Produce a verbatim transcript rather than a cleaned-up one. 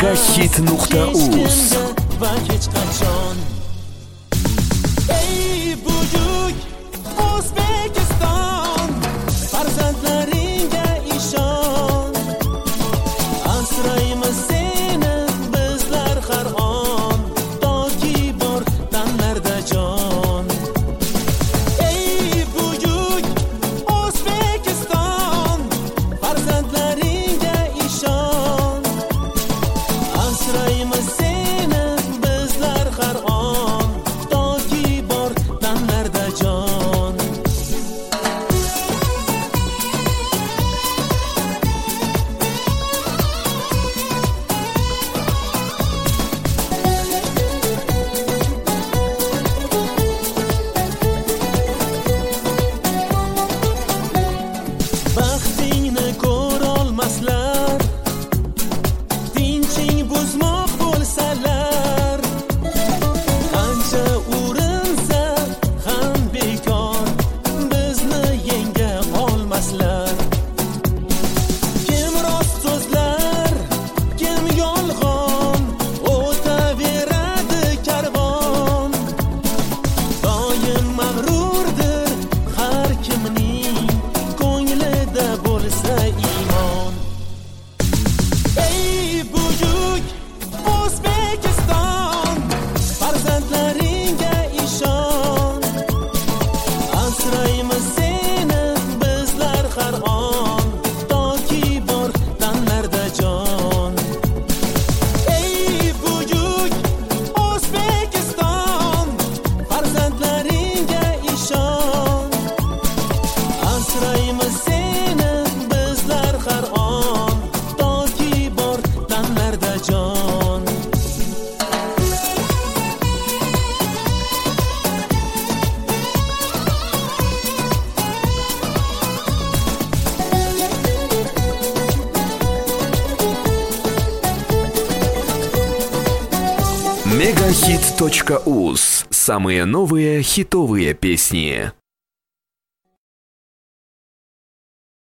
megahit nuqta uz. va hech qachon. Ey buyuk O'zbekiston, farzandlaringga ishon. Asraymiz seni bizlar har on, toki bor tanlarda jon. Ey buyuk O'zbekiston, farzandlaringga ishon. Asraymiz seni bizlar har on, toki bor tanlarda jon. Baxtingni ko'rolmaslar, tinching buzmoq bo'lsalar, qancha urinsa ham bekor, bizni yenga olmaslar. Kim rost so'zlar, kim yolg'on, o'taveradi karvon. Doim mag'rurdir har kimning ko'nglida bo'lsa iymon. Ey buyuk O'zbekiston, farzandlaringga ishon. Asraymiz seni bizlar har on, toki bor tanlarda jon. Ey buyuk O'zbekiston, farzandlaringga ishon. Asraymiz seni bizlar har on, toki bor tanlarda jon. megahit точка uz. Самые новые хитовые песни.